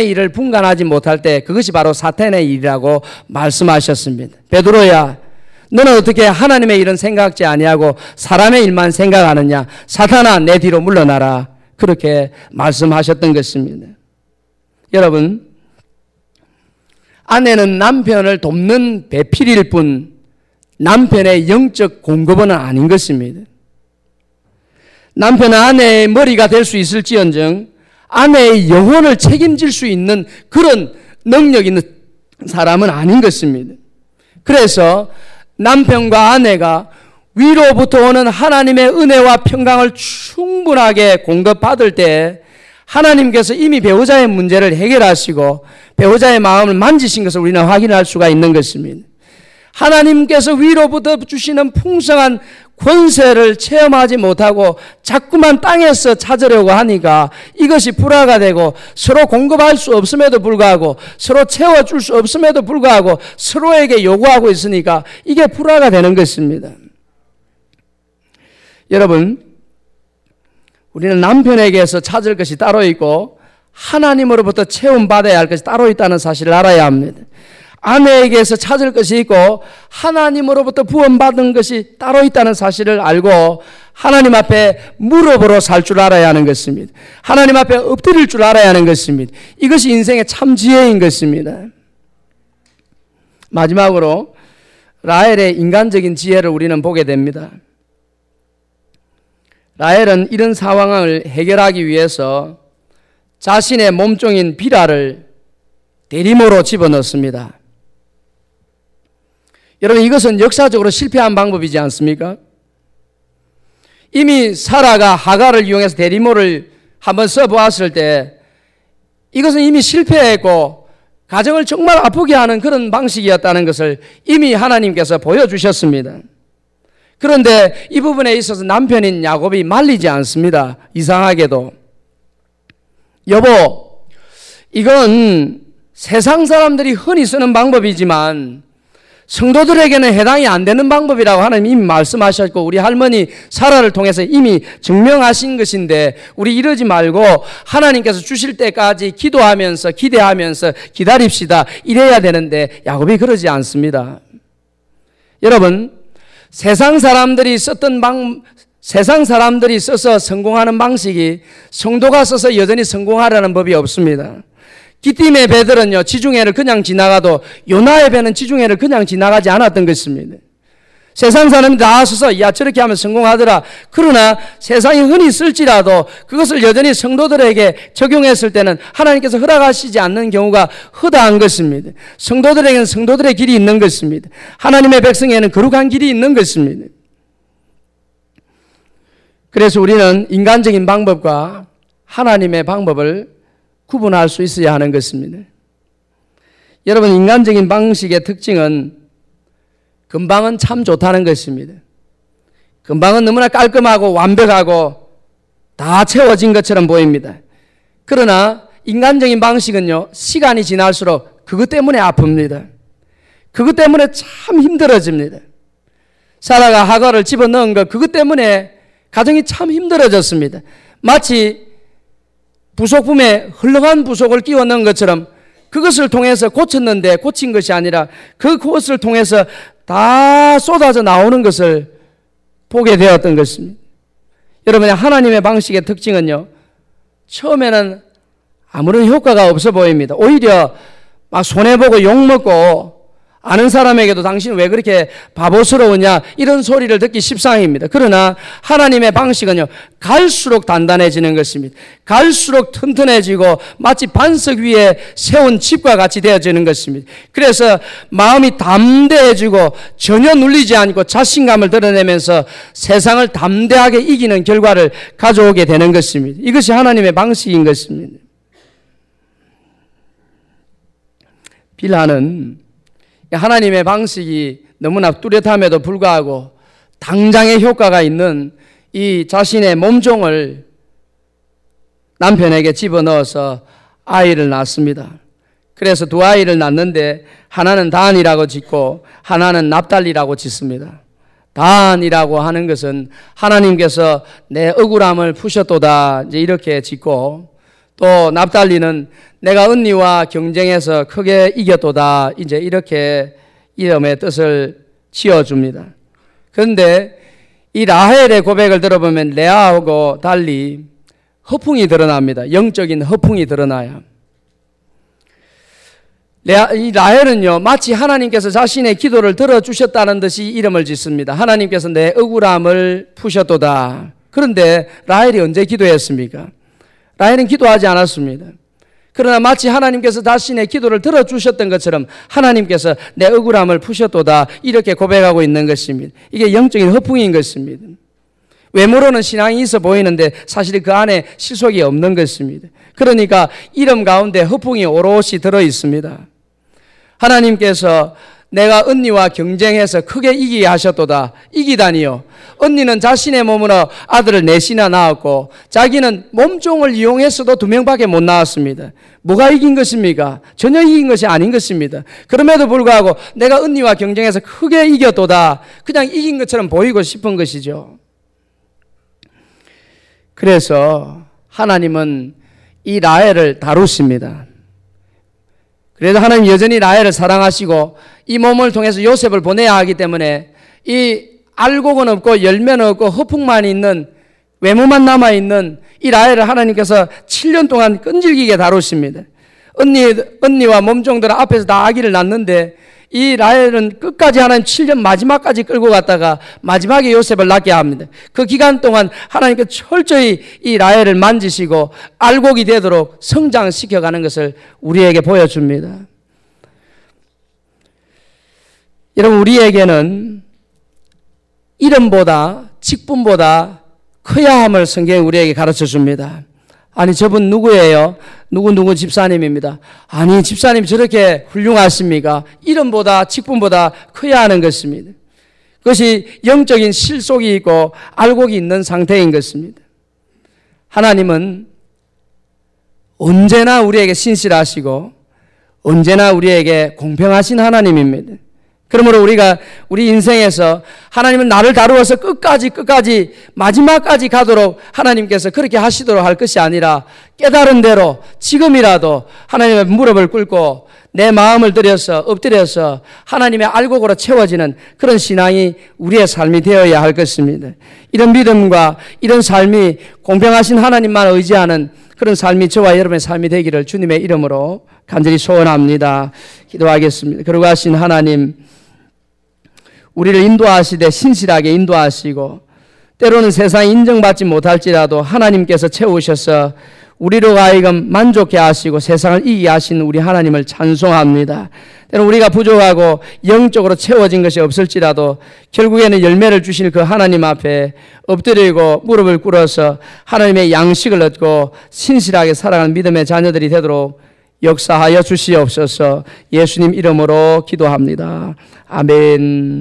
하나님의 일을 분간하지 못할 때 그것이 바로 사탄의 일이라고 말씀하셨습니다. 베드로야, 너는 어떻게 하나님의 일은 생각지 아니하고 사람의 일만 생각하느냐? 사탄아, 내 뒤로 물러나라. 그렇게 말씀하셨던 것입니다. 여러분, 아내는 남편을 돕는 배필일 뿐 남편의 영적 공급원은 아닌 것입니다. 남편은 아내의 머리가 될 수 있을지언정 아내의 영혼을 책임질 수 있는 그런 능력 있는 사람은 아닌 것입니다. 그래서 남편과 아내가 위로부터 오는 하나님의 은혜와 평강을 충분하게 공급받을 때 하나님께서 이미 배우자의 문제를 해결하시고 배우자의 마음을 만지신 것을 우리는 확인할 수가 있는 것입니다. 하나님께서 위로부터 주시는 풍성한 권세를 체험하지 못하고 자꾸만 땅에서 찾으려고 하니까 이것이 불화가 되고 서로 공급할 수 없음에도 불구하고 서로 채워줄 수 없음에도 불구하고 서로에게 요구하고 있으니까 이게 불화가 되는 것입니다. 여러분, 우리는 남편에게서 찾을 것이 따로 있고 하나님으로부터 체험받아야 할 것이 따로 있다는 사실을 알아야 합니다. 아내에게서 찾을 것이 있고 하나님으로부터 구원받은 것이 따로 있다는 사실을 알고 하나님 앞에 무릎으로 살 줄 알아야 하는 것입니다. 하나님 앞에 엎드릴 줄 알아야 하는 것입니다. 이것이 인생의 참 지혜인 것입니다. 마지막으로 라헬의 인간적인 지혜를 우리는 보게 됩니다. 라헬은 이런 상황을 해결하기 위해서 자신의 몸종인 비라를 대리모로 집어넣습니다. 여러분, 이것은 역사적으로 실패한 방법이지 않습니까? 이미 사라가 하갈을 이용해서 대리모를 한번 써보았을 때 이것은 이미 실패했고 가정을 정말 아프게 하는 그런 방식이었다는 것을 이미 하나님께서 보여주셨습니다. 그런데 이 부분에 있어서 남편인 야곱이 말리지 않습니다. 이상하게도. 여보, 이건 세상 사람들이 흔히 쓰는 방법이지만 성도들에게는 해당이 안 되는 방법이라고 하나님 이미 말씀하셨고 우리 할머니 사라를 통해서 이미 증명하신 것인데 우리 이러지 말고 하나님께서 주실 때까지 기도하면서 기대하면서 기다립시다. 이래야 되는데 야곱이 그러지 않습니다. 여러분, 세상 사람들이 써서 성공하는 방식이 성도가 써서 여전히 성공하라는 법이 없습니다. 기띔의 배들은요, 지중해를 그냥 지나가도 요나의 배는 지중해를 그냥 지나가지 않았던 것입니다. 세상 사람이 나와서서 야 저렇게 하면 성공하더라. 그러나 세상이 흔히 쓸지라도 그것을 여전히 성도들에게 적용했을 때는 하나님께서 허락하시지 않는 경우가 허다한 것입니다. 성도들에게는 성도들의 길이 있는 것입니다. 하나님의 백성에는 거룩한 길이 있는 것입니다. 그래서 우리는 인간적인 방법과 하나님의 방법을 구분할 수 있어야 하는 것입니다. 여러분, 인간적인 방식의 특징은 금방은 참 좋다는 것입니다. 금방은 너무나 깔끔하고 완벽하고 다 채워진 것처럼 보입니다. 그러나 인간적인 방식은요, 시간이 지날수록 그것 때문에 아픕니다. 그것 때문에 참 힘들어집니다. 사라가 하갈을 집어넣은 것, 그것 때문에 가정이 참 힘들어졌습니다. 마치 부속품에 헐렁한 부속을 끼워 넣은 것처럼 그것을 통해서 고쳤는데 고친 것이 아니라 그것을 통해서 다 쏟아져 나오는 것을 보게 되었던 것입니다. 여러분, 하나님의 방식의 특징은요, 처음에는 아무런 효과가 없어 보입니다. 오히려 막 손해보고 욕먹고 아는 사람에게도 당신 왜 그렇게 바보스러우냐 이런 소리를 듣기 십상입니다. 그러나 하나님의 방식은요, 갈수록 단단해지는 것입니다. 갈수록 튼튼해지고 마치 반석 위에 세운 집과 같이 되어지는 것입니다. 그래서 마음이 담대해지고 전혀 눌리지 않고 자신감을 드러내면서 세상을 담대하게 이기는 결과를 가져오게 되는 것입니다. 이것이 하나님의 방식인 것입니다. 빌하는 하나님의 방식이 너무나 뚜렷함에도 불구하고 당장의 효과가 있는 이 자신의 몸종을 남편에게 집어넣어서 아이를 낳습니다. 그래서 두 아이를 낳는데 하나는 단이라고 짓고 하나는 납달리라고 짓습니다. 단이라고 하는 것은 하나님께서 내 억울함을 푸셨도다 이제 이렇게 짓고, 또 납달리는 내가 언니와 경쟁해서 크게 이겼도다. 이제 이렇게 이름의 뜻을 지어줍니다. 그런데 이 라헬의 고백을 들어보면 레아하고 달리 허풍이 드러납니다. 영적인 허풍이 드러나요. 이 라헬은요, 마치 하나님께서 자신의 기도를 들어주셨다는 듯이 이름을 짓습니다. 하나님께서 내 억울함을 푸셨도다. 그런데 라헬이 언제 기도했습니까? 라헬은 기도하지 않았습니다. 그러나 마치 하나님께서 자신의 기도를 들어주셨던 것처럼 하나님께서 내 억울함을 푸셨도다. 이렇게 고백하고 있는 것입니다. 이게 영적인 허풍인 것입니다. 외모로는 신앙이 있어 보이는데 사실 그 안에 실속이 없는 것입니다. 그러니까 이름 가운데 허풍이 오롯이 들어 있습니다. 하나님께서 내가 언니와 경쟁해서 크게 이기게 하셨도다. 이기다니요. 언니는 자신의 몸으로 아들을 넷이나 낳았고 자기는 몸종을 이용해서도 2명밖에 못 낳았습니다. 뭐가 이긴 것입니까? 전혀 이긴 것이 아닌 것입니다. 그럼에도 불구하고 내가 언니와 경쟁해서 크게 이겼도다. 그냥 이긴 것처럼 보이고 싶은 것이죠. 그래서 하나님은 이 라헬을 다루십니다. 그래서 하나님 여전히 라헬을 사랑하시고 이 몸을 통해서 요셉을 보내야 하기 때문에 이 알곡은 없고 열매는 없고 허풍만 있는 외모만 남아있는 이 라헬을 하나님께서 7년 동안 끈질기게 다루십니다. 언니와 몸종들 앞에서 다 아기를 낳는데 이 라헬은 끝까지 하나님 7년 마지막까지 끌고 갔다가 마지막에 요셉을 낳게 합니다. 그 기간 동안 하나님께서 철저히 이 라헬을 만지시고 알곡이 되도록 성장시켜가는 것을 우리에게 보여줍니다. 여러분, 우리에게는 이름보다 직분보다 커야 함을 성경이 우리에게 가르쳐 줍니다. 아니, 저분 누구예요? 누구 집사님입니다. 아니, 집사님 저렇게 훌륭하십니까? 이름보다 직분보다 커야 하는 것입니다. 그것이 영적인 실속이 있고 알곡이 있는 상태인 것입니다. 하나님은 언제나 우리에게 신실하시고 언제나 우리에게 공평하신 하나님입니다. 그러므로 우리가 우리 인생에서 하나님은 나를 다루어서 끝까지 마지막까지 가도록 하나님께서 그렇게 하시도록 할 것이 아니라 깨달은 대로 지금이라도 하나님의 무릎을 꿇고 내 마음을 들여서 엎드려서 하나님의 알곡으로 채워지는 그런 신앙이 우리의 삶이 되어야 할 것입니다. 이런 믿음과 이런 삶이 공평하신 하나님만 의지하는 그런 삶이 저와 여러분의 삶이 되기를 주님의 이름으로 간절히 소원합니다. 기도하겠습니다. 그러고 하신 하나님, 우리를 인도하시되 신실하게 인도하시고 때로는 세상에 인정받지 못할지라도 하나님께서 채우셔서 우리로 하여금 만족해 하시고 세상을 이기게 하신 우리 하나님을 찬송합니다. 때로는 우리가 부족하고 영적으로 채워진 것이 없을지라도 결국에는 열매를 주실 그 하나님 앞에 엎드리고 무릎을 꿇어서 하나님의 양식을 얻고 신실하게 살아가는 믿음의 자녀들이 되도록 역사하여 주시옵소서. 예수님 이름으로 기도합니다. 아멘.